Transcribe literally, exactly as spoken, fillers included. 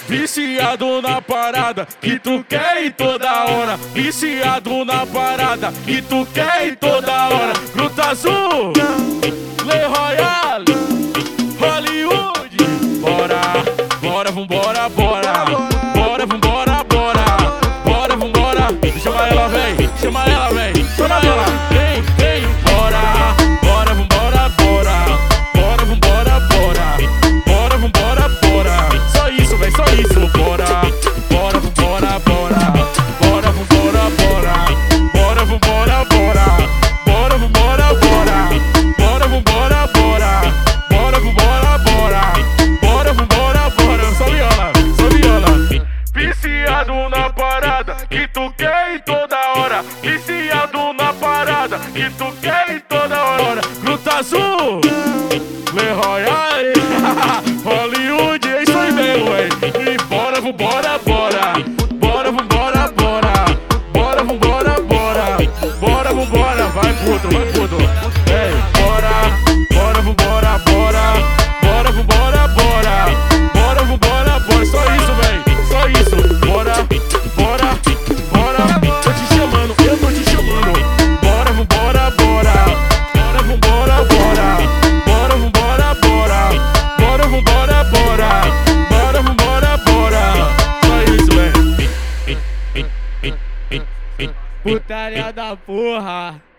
Viciado na parada que tu quer em toda hora. Viciado na parada que tu quer em toda hora. Gruta Azul, Le Royale, Hollywood. Bora, bora, vambora, bora. Bora, vambora, bora. Bora, vambora. Chama ela, vem. Chama ela, vem. Chama ela, vem, vem. Bora, bora, vambora, bora. Bora, vambora, bora. Bora, vambora, bora. Só isso, vem, só isso. Bora, bora, vambora, bora. Bora, vambora, bora. Bora, vambora, bora. Bora, vambora, bora. Bora, vambora, bora. Bora, vambora, bora. Bora, vambora, bora. Só viola, só viola. Viciado na parada que tu quer em toda hora. Viciado na parada que tu quer em toda hora. Gruta Azul, Le Royale, Hollywood, é isso aí mesmo, véi. E bora, vambora, bora. Bora, vambora, bora. Bora, vambora, bora. Bora, vambora, vai puto, vai puto. Ei, bora, bora, vambora, bora. Bora, vambora, bora. Bora, vambora, bora. Só isso, véi, só isso. Bora, bora, bora. Tô te chamando, eu tô te chamando. Bora, vambora, bora. Bora, vambora, bora. Bora, vambora, bora. Bora, vambora, bora. Bora, vambora, bora. Só isso, véi. Putaria da porra.